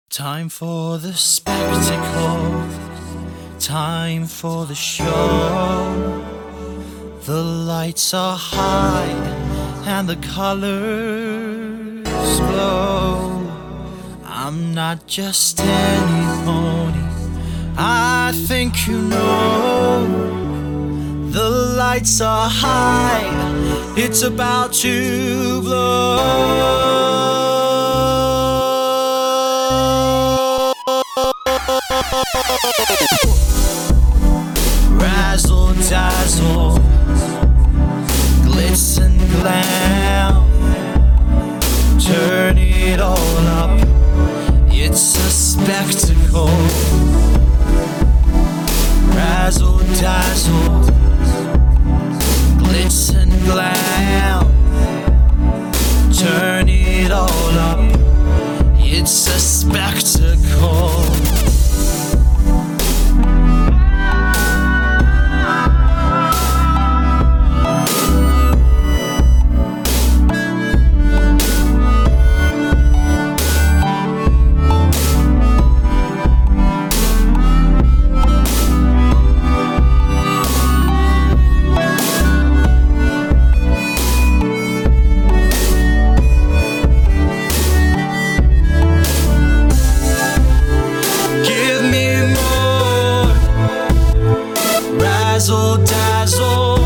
Time for the spectacle, time for the show. The lights are high and the colors glow. I'm not just any pony, I think you know. The lights are high, it's about to blow. Razzle dazzle, glitz and glam, turn it all up, it's a spectacle. Razzle dazzle, glitz and glam, turn it all up, it's a spectacle. Razzle dazzle,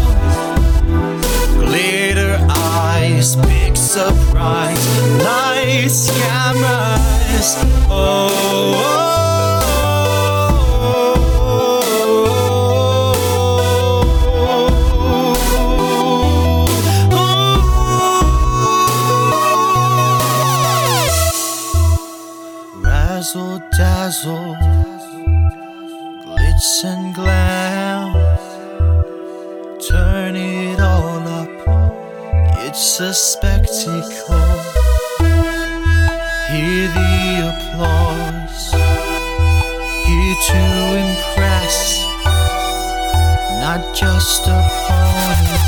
glitter eyes, big surprise, lights, cameras, Razzle dazzle, glitz and glam, turn it all up, it's a spectacle. Hear the applause, here to impress, not just a pony.